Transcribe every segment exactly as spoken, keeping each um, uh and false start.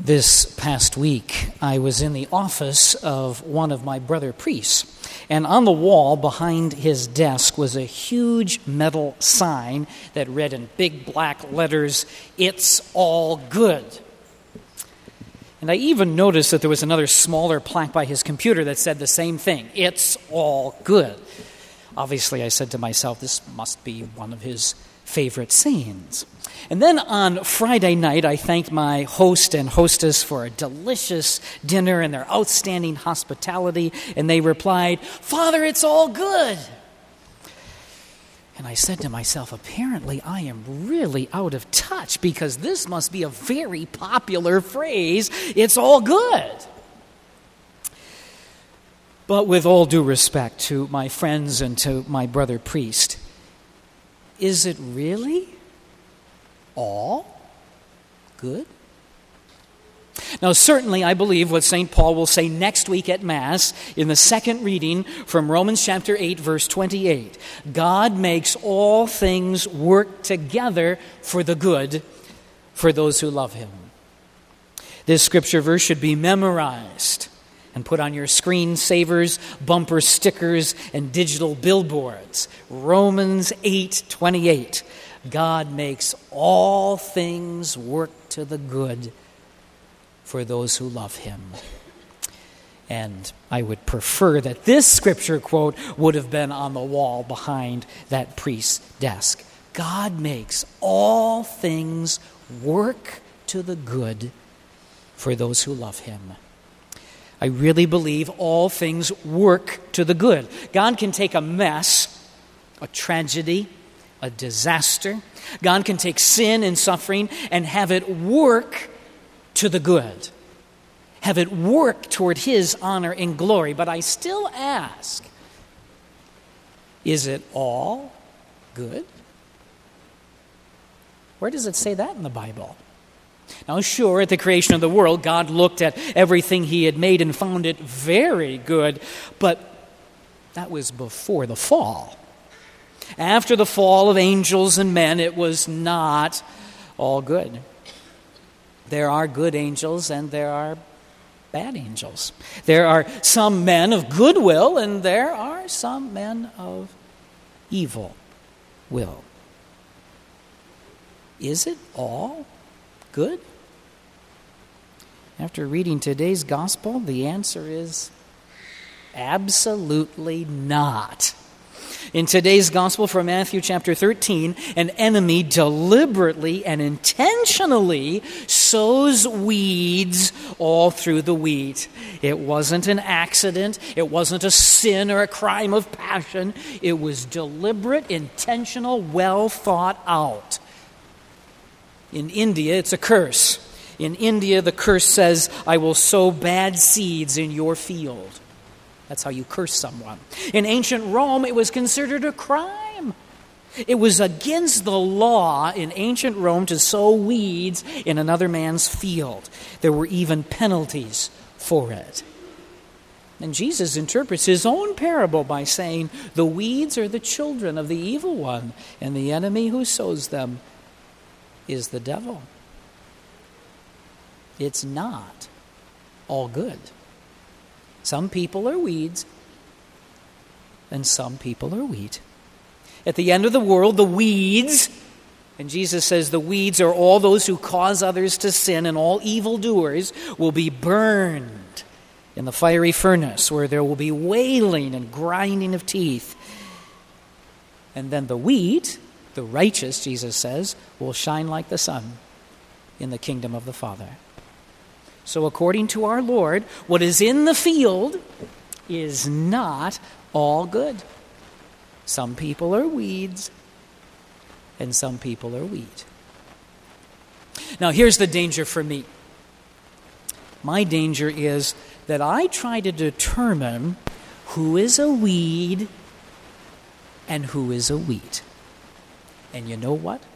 This past week, I was in the office of one of my brother priests, and on the wall behind his desk was a huge metal sign that read in big black letters, "It's all good." And I even noticed that there was another smaller plaque by his computer that said the same thing, "It's all good." Obviously, I said to myself, this must be one of his favorite sayings. And then on Friday night, I thanked my host and hostess for a delicious dinner and their outstanding hospitality, and they replied, "Father, it's all good." And I said to myself, apparently I am really out of touch, because this must be a very popular phrase, "It's all good." But with all due respect to my friends and to my brother priest, is it really all good? Now, certainly I believe what Saint Paul will say next week at Mass in the second reading from Romans chapter eight, verse twenty-eight. God makes all things work together for the good for those who love him. This scripture verse should be memorized and put on your screensavers, bumper stickers, and digital billboards. Romans eight twenty-eight. God makes all things work to the good for those who love him. And I would prefer that this scripture quote would have been on the wall behind that priest's desk. God makes all things work to the good for those who love him. I really believe all things work to the good. God can take a mess, a tragedy, a disaster. God can take sin and suffering and have it work to the good. Have it work toward his honor and glory. But I still ask, is it all good? Where does it say that in the Bible? Now, sure, at the creation of the world, God looked at everything he had made and found it very good, but that was before the fall. After the fall of angels and men, it was not all good. There are good angels and there are bad angels. There are some men of goodwill and there are some men of evil will. Is it all good? After reading today's gospel, the answer is absolutely not. In today's gospel from Matthew chapter thirteen, an enemy deliberately and intentionally sows weeds all through the wheat. It wasn't an accident. It wasn't a sin or a crime of passion. It was deliberate, intentional, well thought out. In India, it's a curse. In India, the curse says, "I will sow bad seeds in your field." That's how you curse someone. In ancient Rome, it was considered a crime. It was against the law in ancient Rome to sow weeds in another man's field. There were even penalties for it. And Jesus interprets his own parable by saying, the weeds are the children of the evil one, and the enemy who sows them is the devil. It's not all good. Some people are weeds, and some people are wheat. At the end of the world, the weeds, and Jesus says the weeds are all those who cause others to sin, and all evildoers will be burned in the fiery furnace, where there will be wailing and grinding of teeth. And then the wheat, the righteous, Jesus says, will shine like the sun in the kingdom of the Father. So according to our Lord, what is in the field is not all good. Some people are weeds, and some people are wheat. Now here's the danger for me. My danger is that I try to determine who is a weed and who is a wheat. And you know what?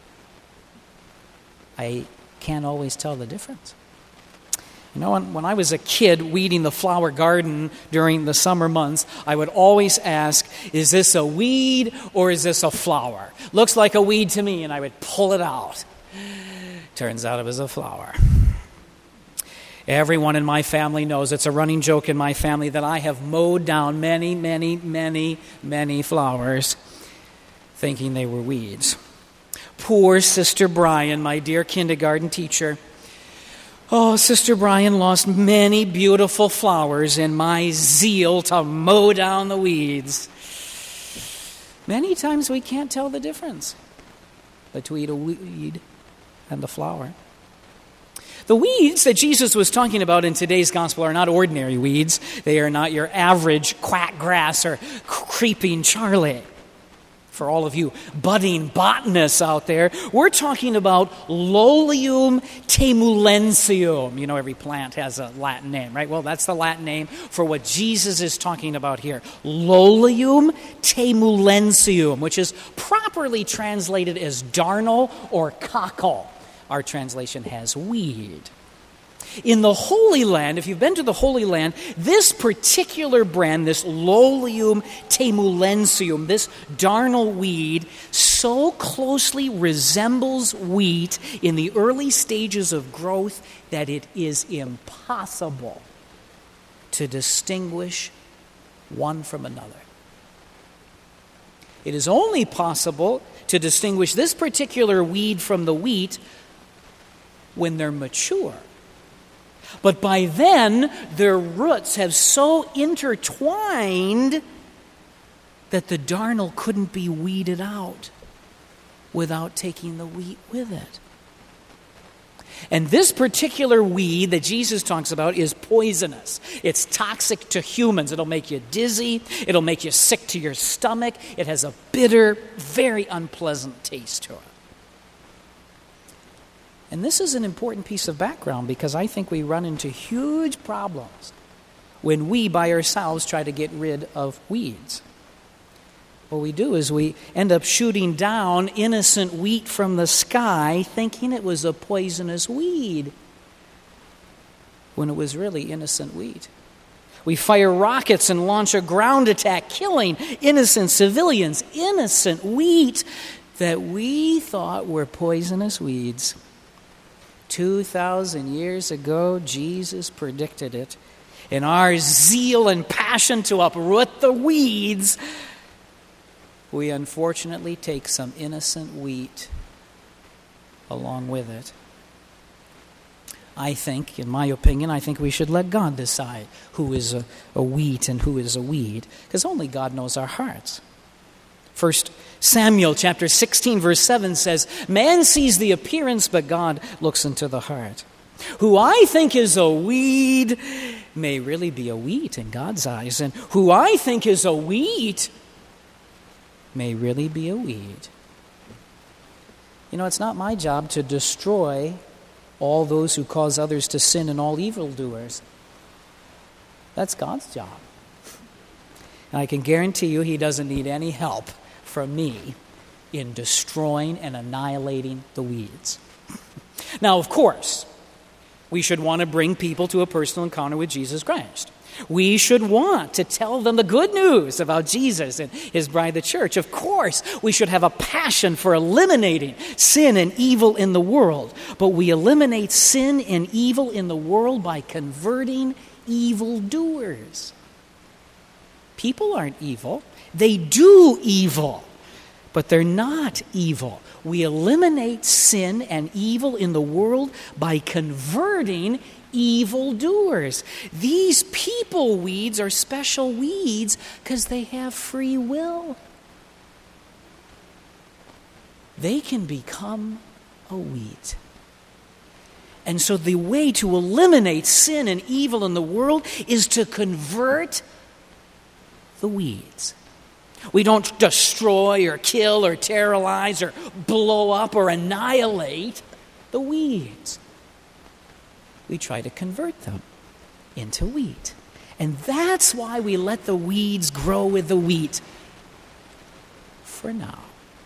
I can't always tell the difference. You know, when, when I was a kid weeding the flower garden during the summer months, I would always ask, is this a weed or is this a flower? Looks like a weed to me, and I would pull it out. Turns out it was a flower. Everyone in my family knows, it's a running joke in my family, that I have mowed down many, many, many, many flowers thinking they were weeds. Poor Sister Brian, my dear kindergarten teacher. Oh, Sister Brian lost many beautiful flowers in my zeal to mow down the weeds. Many times we can't tell the difference between a weed and a flower. The weeds that Jesus was talking about in today's gospel are not ordinary weeds. They are not your average quack grass or creeping Charlie. For all of you budding botanists out there, we're talking about Lolium temulensium. You know, every plant has a Latin name, right? Well, that's the Latin name for what Jesus is talking about here. Lolium temulensium, which is properly translated as darnel or cockle. Our translation has weed. In the Holy Land, if you've been to the Holy Land, this particular brand, this Lolium temulensium, this darnel weed, so closely resembles wheat in the early stages of growth that it is impossible to distinguish one from another. It is only possible to distinguish this particular weed from the wheat when they're mature. But by then, their roots have so intertwined that the darnel couldn't be weeded out without taking the wheat with it. And this particular weed that Jesus talks about is poisonous. It's toxic to humans. It'll make you dizzy. It'll make you sick to your stomach. It has a bitter, very unpleasant taste to it. And this is an important piece of background because I think we run into huge problems when we by ourselves try to get rid of weeds. What we do is we end up shooting down innocent wheat from the sky thinking it was a poisonous weed when it was really innocent wheat. We fire rockets and launch a ground attack, killing innocent civilians, innocent wheat that we thought were poisonous weeds. Two thousand years ago, Jesus predicted it. In our zeal and passion to uproot the weeds, we unfortunately take some innocent wheat along with it. I think, in my opinion, I think we should let God decide who is a, a wheat and who is a weed, because only God knows our hearts. First Samuel chapter sixteen verse seven says, "Man sees the appearance, but God looks into the heart. Who I think is a weed may really be a wheat in God's eyes, and who I think is a wheat may really be a weed." You know, it's not my job to destroy all those who cause others to sin and all evildoers. That's God's job. And I can guarantee you he doesn't need any help from me in destroying and annihilating the weeds. Now, of course, we should want to bring people to a personal encounter with Jesus Christ. We should want to tell them the good news about Jesus and his bride, the church. Of course, we should have a passion for eliminating sin and evil in the world. But we eliminate sin and evil in the world by converting evildoers. People aren't evil. They do evil, but they're not evil. We eliminate sin and evil in the world by converting evildoers. These people weeds are special weeds because they have free will. They can become a wheat. And so the way to eliminate sin and evil in the world is to convert the weeds. We don't destroy or kill or terrorize or blow up or annihilate the weeds. We try to convert them into wheat. And that's why we let the weeds grow with the wheat for now.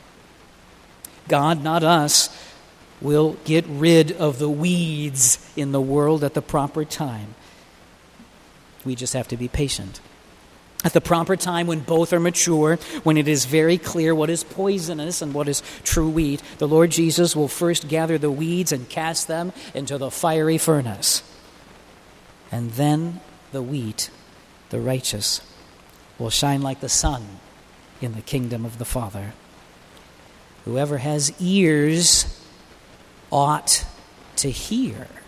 God, not us, will get rid of the weeds in the world at the proper time. We just have to be patient. At the proper time, when both are mature, when it is very clear what is poisonous and what is true wheat, the Lord Jesus will first gather the weeds and cast them into the fiery furnace. And then the wheat, the righteous, will shine like the sun in the kingdom of the Father. Whoever has ears ought to hear